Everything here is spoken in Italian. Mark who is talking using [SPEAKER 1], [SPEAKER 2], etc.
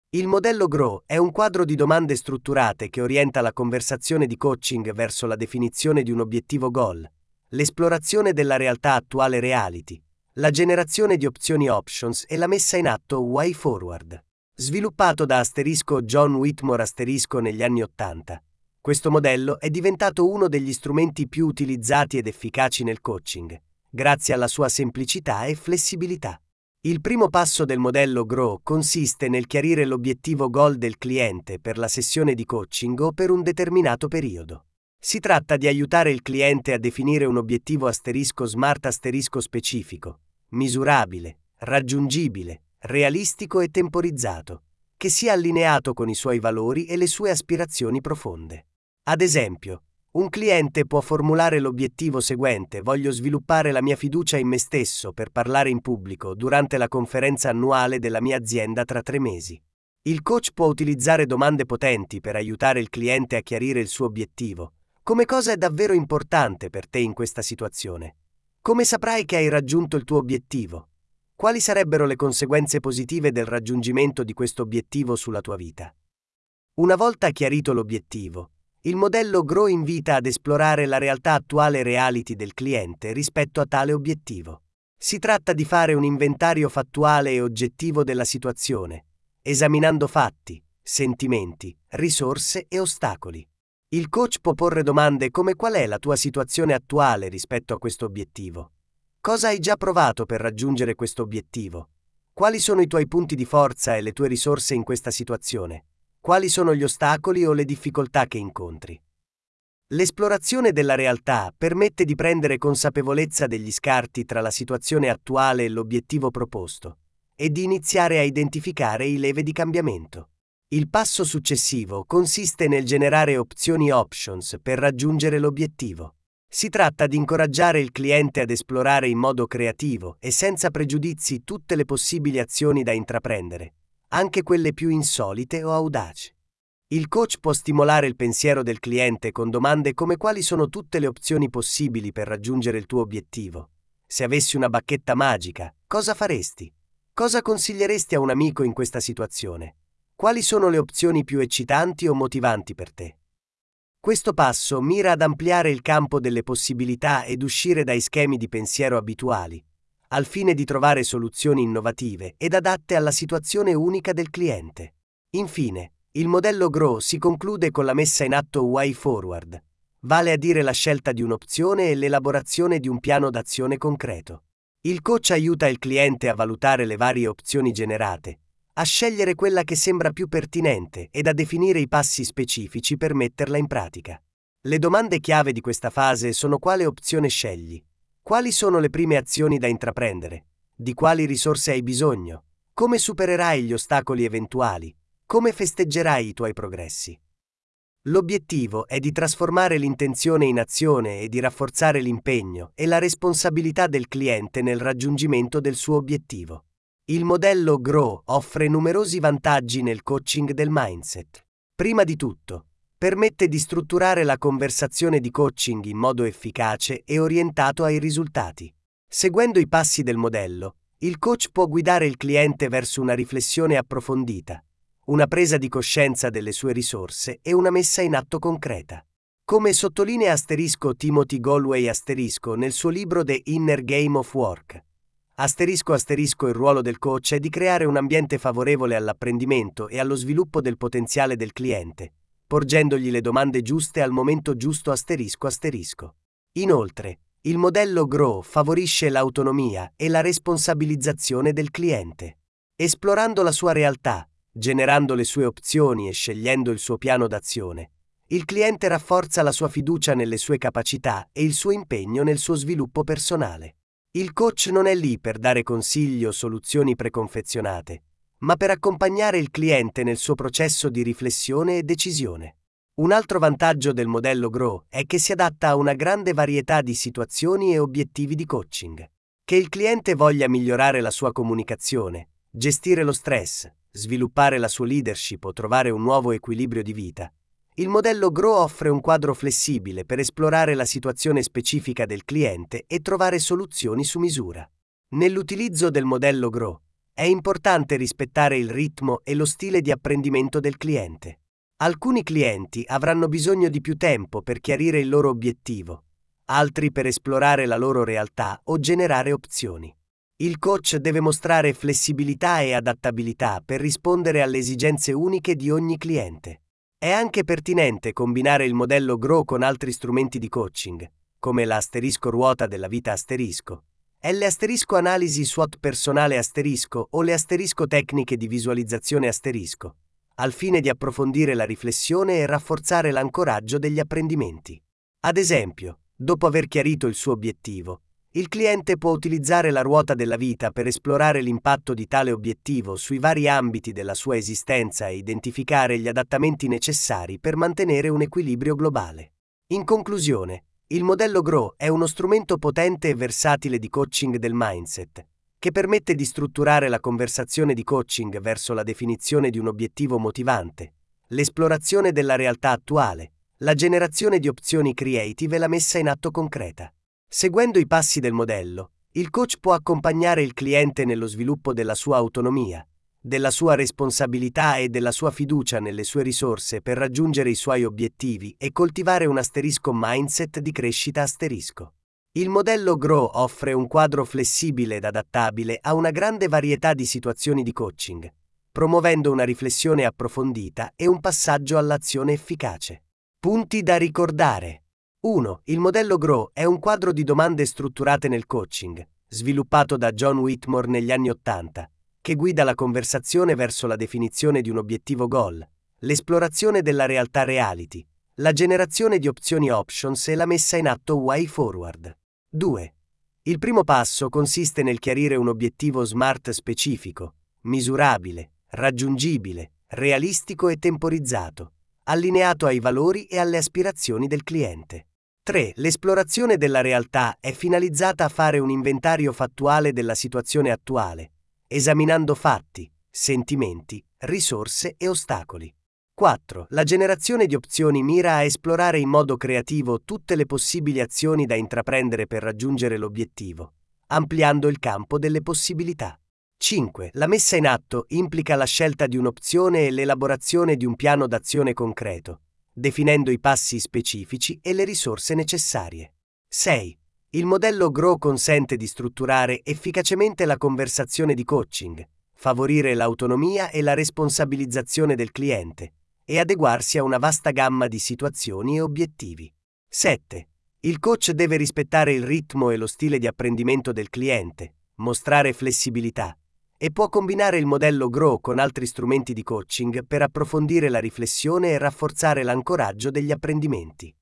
[SPEAKER 1] Il modello GROW è un quadro di domande strutturate che orienta la conversazione di coaching verso la definizione di un obiettivo goal, l'esplorazione della realtà attuale reality, la generazione di opzioni options e la messa in atto way forward. Sviluppato da John Whitmore negli anni '80, questo modello è diventato uno degli strumenti più utilizzati ed efficaci nel coaching, grazie alla sua semplicità e flessibilità. Il primo passo del modello GROW consiste nel chiarire l'obiettivo goal del cliente per la sessione di coaching o per un determinato periodo. Si tratta di aiutare il cliente a definire un obiettivo *smart* specifico, misurabile, raggiungibile, realistico e temporizzato, che sia allineato con i suoi valori e le sue aspirazioni profonde. Ad esempio, un cliente può formulare l'obiettivo seguente: voglio sviluppare la mia fiducia in me stesso per parlare in pubblico durante la conferenza annuale della mia azienda tra 3 mesi. Il coach può utilizzare domande potenti per aiutare il cliente a chiarire il suo obiettivo. Come cosa è davvero importante per te in questa situazione? Come saprai che hai raggiunto il tuo obiettivo? Quali sarebbero le conseguenze positive del raggiungimento di questo obiettivo sulla tua vita? Una volta chiarito l'obiettivo, il modello GROW invita ad esplorare la realtà attuale reality del cliente rispetto a tale obiettivo. Si tratta di fare un inventario fattuale e oggettivo della situazione, esaminando fatti, sentimenti, risorse e ostacoli. Il coach può porre domande come: qual è la tua situazione attuale rispetto a questo obiettivo? Cosa hai già provato per raggiungere questo obiettivo? Quali sono i tuoi punti di forza e le tue risorse in questa situazione? Quali sono gli ostacoli o le difficoltà che incontri? L'esplorazione della realtà permette di prendere consapevolezza degli scarti tra la situazione attuale e l'obiettivo proposto e di iniziare a identificare i leve di cambiamento. Il passo successivo consiste nel generare opzioni options per raggiungere l'obiettivo. Si tratta di incoraggiare il cliente ad esplorare in modo creativo e senza pregiudizi tutte le possibili azioni da intraprendere, anche quelle più insolite o audaci. Il coach può stimolare il pensiero del cliente con domande come: quali sono tutte le opzioni possibili per raggiungere il tuo obiettivo? Se avessi una bacchetta magica, cosa faresti? Cosa consiglieresti a un amico in questa situazione? Quali sono le opzioni più eccitanti o motivanti per te? Questo passo mira ad ampliare il campo delle possibilità ed uscire dai schemi di pensiero abituali, al fine di trovare soluzioni innovative ed adatte alla situazione unica del cliente. Infine, il modello GROW si conclude con la messa in atto way forward, vale a dire la scelta di un'opzione e l'elaborazione di un piano d'azione concreto. Il coach aiuta il cliente a valutare le varie opzioni generate, a scegliere quella che sembra più pertinente ed a definire i passi specifici per metterla in pratica. Le domande chiave di questa fase sono: quale opzione scegli? Quali sono le prime azioni da intraprendere? Di quali risorse hai bisogno? Come supererai gli ostacoli eventuali? Come festeggerai i tuoi progressi? L'obiettivo è di trasformare l'intenzione in azione e di rafforzare l'impegno e la responsabilità del cliente nel raggiungimento del suo obiettivo. Il modello GROW offre numerosi vantaggi nel coaching del mindset. Prima di tutto, permette di strutturare la conversazione di coaching in modo efficace e orientato ai risultati. Seguendo i passi del modello, il coach può guidare il cliente verso una riflessione approfondita, una presa di coscienza delle sue risorse e una messa in atto concreta. Come sottolinea Timothy Galway nel suo libro The Inner Game of Work, il ruolo del coach è di creare un ambiente favorevole all'apprendimento e allo sviluppo del potenziale del cliente, porgendogli le domande giuste al momento giusto. Inoltre, il modello GROW favorisce l'autonomia e la responsabilizzazione del cliente. Esplorando la sua realtà, generando le sue opzioni e scegliendo il suo piano d'azione, il cliente rafforza la sua fiducia nelle sue capacità e il suo impegno nel suo sviluppo personale. Il coach non è lì per dare consigli o soluzioni preconfezionate, ma per accompagnare il cliente nel suo processo di riflessione e decisione. Un altro vantaggio del modello GROW è che si adatta a una grande varietà di situazioni e obiettivi di coaching. Che il cliente voglia migliorare la sua comunicazione, gestire lo stress, sviluppare la sua leadership o trovare un nuovo equilibrio di vita, il modello GROW offre un quadro flessibile per esplorare la situazione specifica del cliente e trovare soluzioni su misura. Nell'utilizzo del modello GROW È importante rispettare il ritmo e lo stile di apprendimento del cliente. Alcuni clienti avranno bisogno di più tempo per chiarire il loro obiettivo, altri per esplorare la loro realtà o generare opzioni. Il coach deve mostrare flessibilità e adattabilità per rispondere alle esigenze uniche di ogni cliente. È anche pertinente combinare il modello GROW con altri strumenti di coaching, come la ruota della vita analisi SWOT personale o le tecniche di visualizzazione al fine di approfondire la riflessione e rafforzare l'ancoraggio degli apprendimenti. Ad esempio, dopo aver chiarito il suo obiettivo, il cliente può utilizzare la ruota della vita per esplorare l'impatto di tale obiettivo sui vari ambiti della sua esistenza e identificare gli adattamenti necessari per mantenere un equilibrio globale. In conclusione, il modello GROW è uno strumento potente e versatile di coaching del mindset, che permette di strutturare la conversazione di coaching verso la definizione di un obiettivo motivante, l'esplorazione della realtà attuale, la generazione di opzioni creative e la messa in atto concreta. Seguendo i passi del modello, il coach può accompagnare il cliente nello sviluppo della sua autonomia, della sua responsabilità e della sua fiducia nelle sue risorse per raggiungere i suoi obiettivi e coltivare un mindset di crescita . Il modello GROW offre un quadro flessibile ed adattabile a una grande varietà di situazioni di coaching, promuovendo una riflessione approfondita e un passaggio all'azione efficace. Punti da ricordare. 1. Il modello GROW è un quadro di domande strutturate nel coaching, sviluppato da John Whitmore negli anni '80, che guida la conversazione verso la definizione di un obiettivo goal, l'esplorazione della realtà reality, la generazione di opzioni options e la messa in atto way forward. 2. Il primo passo consiste nel chiarire un obiettivo SMART specifico, misurabile, raggiungibile, realistico e temporizzato, allineato ai valori e alle aspirazioni del cliente. 3. L'esplorazione della realtà è finalizzata a fare un inventario fattuale della situazione attuale, esaminando fatti, sentimenti, risorse e ostacoli. 4. La generazione di opzioni mira a esplorare in modo creativo tutte le possibili azioni da intraprendere per raggiungere l'obiettivo, ampliando il campo delle possibilità. 5. La messa in atto implica la scelta di un'opzione e l'elaborazione di un piano d'azione concreto, definendo i passi specifici e le risorse necessarie. 6. Il modello GROW consente di strutturare efficacemente la conversazione di coaching, favorire l'autonomia e la responsabilizzazione del cliente e adeguarsi a una vasta gamma di situazioni e obiettivi. 7. Il coach deve rispettare il ritmo e lo stile di apprendimento del cliente, mostrare flessibilità, e può combinare il modello GROW con altri strumenti di coaching per approfondire la riflessione e rafforzare l'ancoraggio degli apprendimenti.